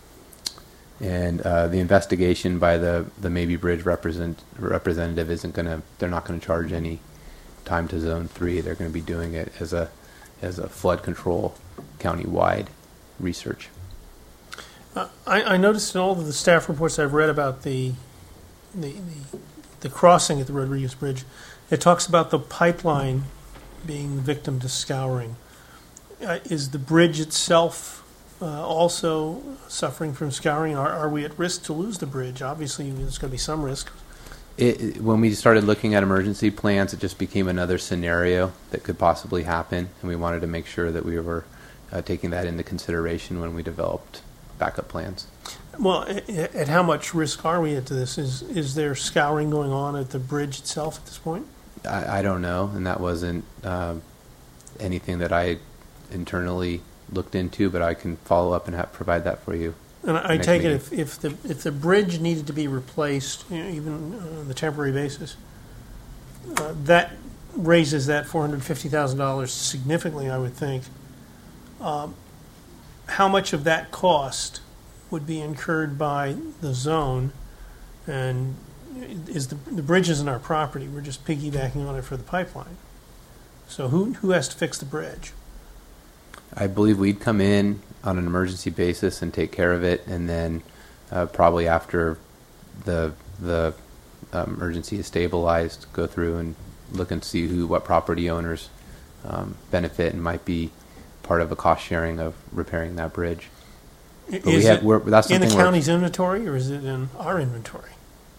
And uh, the investigation by the, the maybe bridge represent, representative isn't going to, they're not going to charge any time to zone three. They're going to be doing it as a as a flood control county-wide research. uh, I, I noticed in all of the staff reports I've read about the the, the the crossing at the Rodriguez Bridge, it talks about the pipeline being victim to scouring. Uh, is the bridge itself uh, also suffering from scouring? Are, are we at risk to lose the bridge? Obviously, there's going to be some risk. It, it- when we started looking at emergency plans, it just became another scenario that could possibly happen, and we wanted to make sure that we were uh, taking that into consideration when we developed backup plans. Well, at, at how much risk are we into this? Is is there scouring going on at the bridge itself at this point? I, I don't know, and that wasn't um, anything that I internally looked into, but I can follow up and have, provide that for you. And I, I Next take it meeting. if, if the if the bridge needed to be replaced, you know, even on the temporary basis, uh, that raises that four hundred fifty thousand dollars significantly, I would think. Um, how much of that cost would be incurred by the zone? And is the the bridge isn't our property? We're just piggybacking on it for the pipeline. So who who has to fix the bridge? I believe we'd come in on an emergency basis and take care of it, and then uh, probably after the the um, emergency is stabilized, go through and look and see who, what property owners um, benefit and might be part of a cost sharing of repairing that bridge. But we Is have, it we're, that's in the something we're- county's inventory, or is it in our inventory?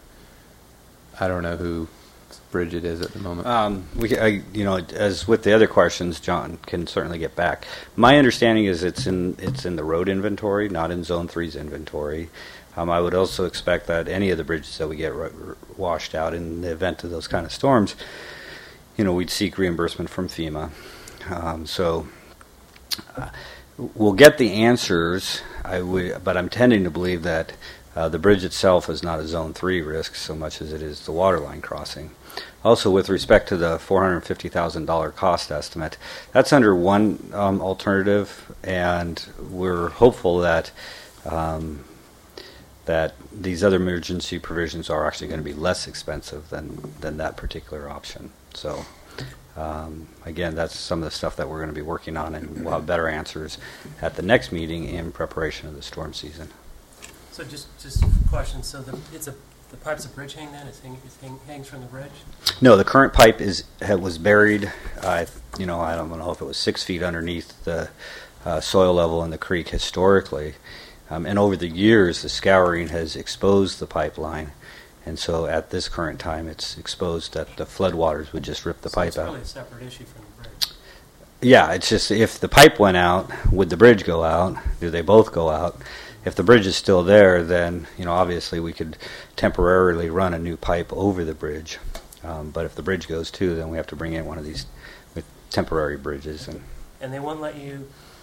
I don't know who bridge it is at the moment. Um, we, I, you know, as with the other questions, John can certainly get back. My understanding is it's in it's in the road inventory, not in Zone three's inventory. Um, I would also expect that any of the bridges that we get r- r- washed out in the event of those kind of storms, you know, we'd seek reimbursement from FEMA. Um, so uh, we'll get the answers. I would, but I'm tending to believe that uh, the bridge itself is not a Zone three risk so much as it is the water line crossing. Also, with respect to the four hundred fifty thousand dollars cost estimate, that's under one um, alternative, and we're hopeful that um, that these other emergency provisions are actually going to be less expensive than, than that particular option. So, um, again, that's some of the stuff that we're going to be working on, and we'll have better answers at the next meeting in preparation of the storm season. So just just a question. So the it's a the pipe's a bridge hang then? It's hang, it hang, hangs from the bridge? No, the current pipe is had, was buried. Uh, you know, I don't know if it was six feet underneath the uh, soil level in the creek historically, um, and over the years, the scouring has exposed the pipeline, and so at this current time, it's exposed that the floodwaters would just rip the so pipe it's out. really a separate issue from the bridge. Yeah, it's just if the pipe went out, would the bridge go out? Do they both go out? If the bridge is still there, then, you know, obviously we could temporarily run a new pipe over the bridge. Um, but if the bridge goes too, then we have to bring in one of these with temporary bridges. And And they won't let you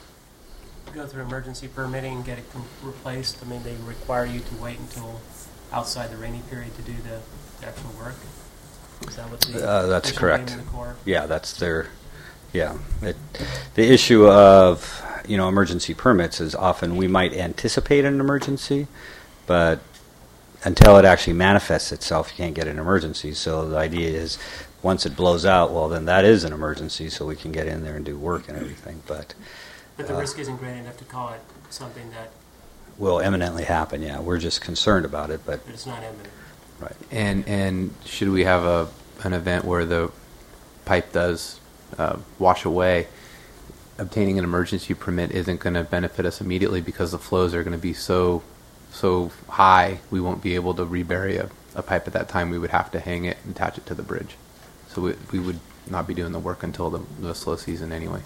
go through emergency permitting and get it com- replaced? I mean, they require you to wait until outside the rainy period to do the, the actual work? Is that what the Uh, that's official correct. name of the Corps? yeah, that's their, yeah. It, the issue of, you know, emergency permits is often we might anticipate an emergency, but until it actually manifests itself, you can't get an emergency. So the idea is once it blows out, well, then that is an emergency, so we can get in there and do work and everything. But But the Uh, risk isn't great enough to call it something that will eminently happen, yeah. We're just concerned about it, but that it's not imminent. right. And and should we have a an event where the pipe does uh, wash away, obtaining an emergency permit isn't going to benefit us immediately because the flows are going to be so so high. We won't be able to rebury a, a pipe at that time. We would have to hang it and attach it to the bridge. So we, we would not be doing the work until the, the slow season anyway.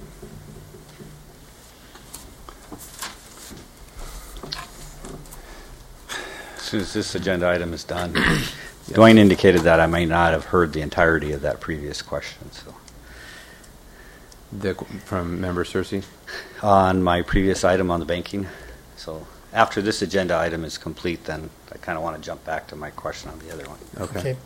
As soon as this agenda item is done, Dwayne indicated that I may not have heard the entirety of that previous question. So, The, from member Cersei. on my previous item on the banking, so after this agenda item is complete, then I kind of want to jump back to my question on the other one. Okay. Okay.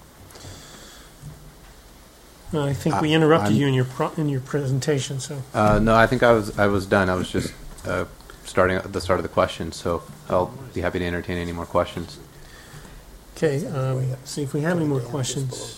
Uh, I think we Uh, interrupted I'm- you in your pro- in your presentation, so Uh, no, I think I was I was done. I was just uh, starting at the start of the question, so I'll be happy to entertain any more questions. okay. Um, see if we have any more questions.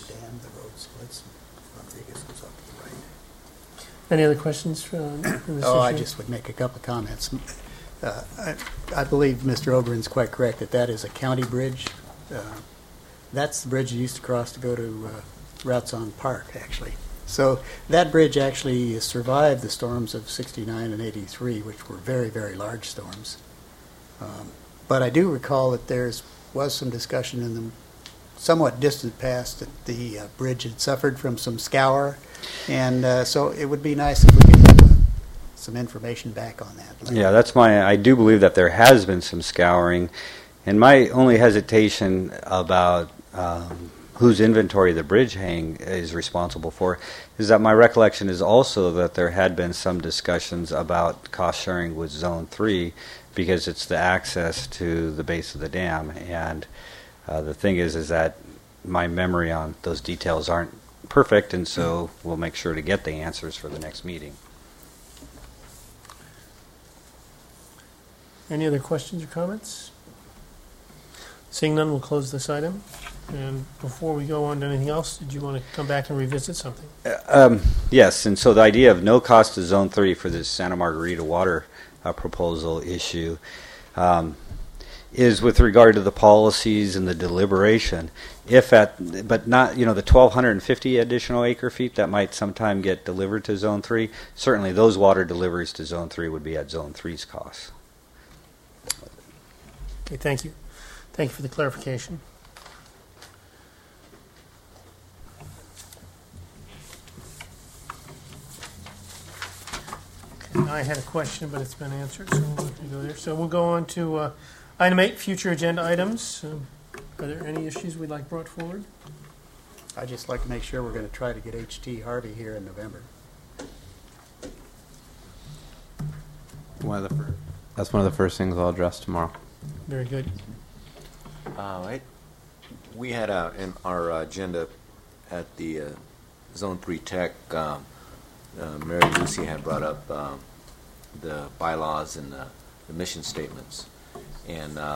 Any other questions from from this Oh, I issue? just would make a couple of comments. Uh, I I believe Mister Ogren's quite correct that that is a county bridge. Uh, That's the bridge you used to cross to go to uh, Routes on Park, actually. So that bridge actually survived the storms of sixty-nine and eighty-three, which were very, very large storms. Um, But I do recall that there's was some discussion in the somewhat distant past that the uh, bridge had suffered from some scour, and uh, so it would be nice if we could have uh, some information back on that. Yeah, that's my. I do believe that there has been some scouring, and my only hesitation about um, whose inventory the bridge hang is responsible for is that my recollection is also that there had been some discussions about cost sharing with Zone Three, because it's the access to the base of the dam. And uh, the thing is, is that my memory on those details aren't perfect, and so we'll make sure to get the answers for the next meeting. Any other questions or comments? Seeing none, we'll close this item. And before we go on to anything else, did you want to come back and revisit something? Uh, Um, yes, and so the idea of no cost to Zone three for this Santa Margarita water uh, proposal issue, um, is with regard to the policies and the deliberation. If at, but not, you know, the twelve fifty additional acre feet that might sometime get delivered to Zone three, certainly those water deliveries to Zone three would be at Zone three's cost. Okay, thank you. Thank you for the clarification. Okay, I had a question, but it's been answered, so we'll go there. So we'll go on to uh, item eight, future agenda items. Um, are there any issues we'd like brought forward? I'd just like to make sure we're going to try to get H T Harvey here in November. One of the fir- that's one of the first things I'll address tomorrow. Very good. All right. We had uh, in our agenda at the uh, Zone three Tech, um, uh, Mary Lucy had brought up um, the bylaws and the, the mission statements. And uh,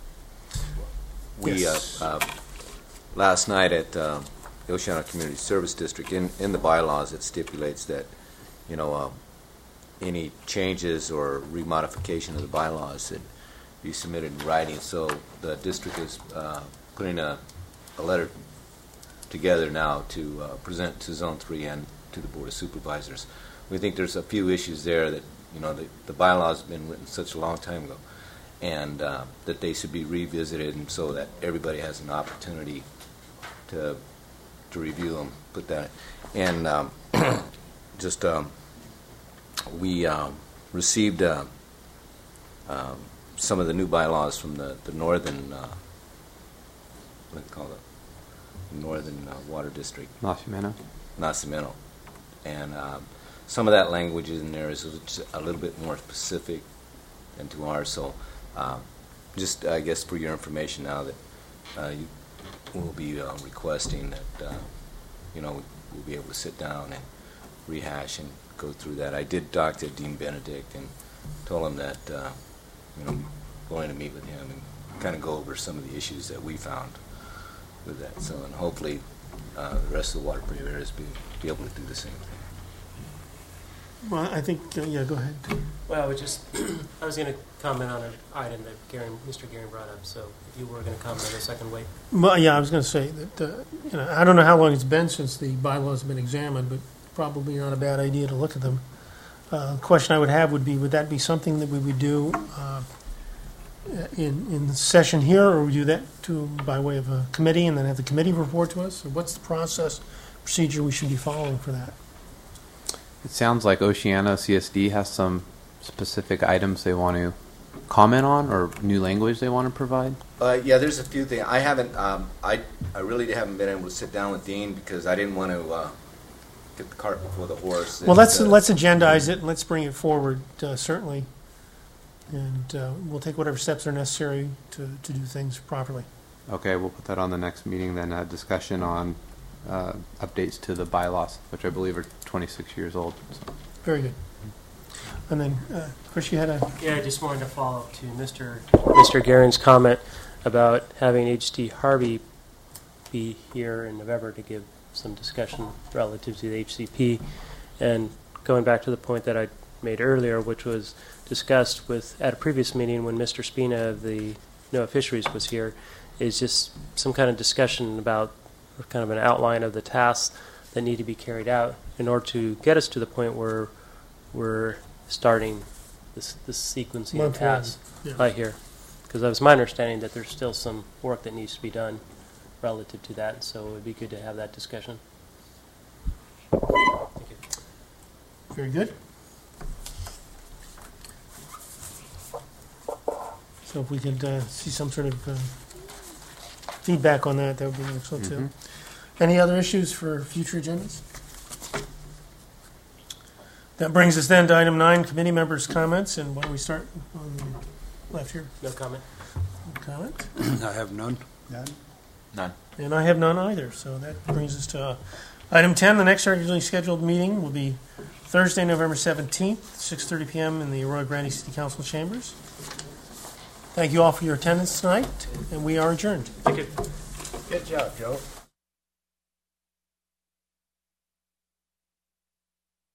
we, Yes. uh, uh, last night at uh, the Oceana Community Service District, in, in the bylaws, it stipulates that, you know, uh, any changes or remodification of the bylaws that be submitted in writing. So the district is uh, putting a, a letter together now to uh, present to Zone three and to the Board of Supervisors. We think there's a few issues there that, you know, the, the bylaws have been written such a long time ago, and uh, that they should be revisited, and so that everybody has an opportunity to to review them, put that, and um, just um, we um, received uh, um, some of the new bylaws from the, the northern, uh, what do you call it, northern uh, water district, Nacimiento. Nacimiento, and um, some of that language in there is just a little bit more specific than to ours. So, um, just I guess for your information now that uh, you will be uh, requesting that uh, you know we'll be able to sit down and rehash and go through that. I did talk to Dean Benedict and told him that uh, you know I'm going to meet with him and kind of go over some of the issues that we found with that. So, and hopefully uh, the rest of the water areas be be able to do the same thing. Well, I think, uh, yeah, go ahead. Well, I was just, I was going to comment on an item that Gary, Mister Gary brought up, so if you were going to comment on the second wait. Well, yeah, I was going to say that, uh, you know, I don't know how long it's been since the bylaws have been examined, but probably not a bad idea to look at them. Uh, the question I would have would be, would that be something that we would do uh, in in the session here, or would we do that to by way of a committee and then have the committee report to us? Or what's the process, procedure we should be following for that? It sounds like Oceana C S D has some specific items they want to comment on or new language they want to provide. Uh, yeah, there's a few things. I haven't, um, I, I really haven't been able to sit down with Dean because I didn't want to uh, get the cart before the horse. Well, And, let's uh, let's agendize it and let's bring it forward, uh, certainly, and uh, we'll take whatever steps are necessary to, to do things properly. Okay, we'll put that on the next meeting then, a discussion on uh, updates to the bylaws, which I believe are twenty-six years old. So. Very good. And then, uh, Chris, you had a... Yeah, I just wanted to follow up to Mister Mister Garen's comment about having H T Harvey be here in November to give some discussion relative to the H C P. And going back to the point that I made earlier, which was discussed with at a previous meeting when Mister Spina of the NOAA Fisheries was here, is just some kind of discussion about kind of an outline of the tasks that need to be carried out in order to get us to the point where we're starting this, this sequencing of Month one, tasks yeah. right here. Because it was my understanding that there's still some work that needs to be done relative to that, so it would be good to have that discussion. Thank you. Very good. So if we could uh, see some sort of uh, feedback on that, that would be excellent too. Any other issues for future agendas? That brings us then to item nine, committee members' comments, and why don't we start on the left here? No comment? Comment? I have none. None? None. And I have none either, so that brings us to uh, item ten. The next regularly scheduled meeting will be Thursday, November seventeenth, six thirty p.m. in the Arroyo Grande City Council chambers. Thank you all for your attendance tonight, and we are adjourned. Thank you. Good job, Joe.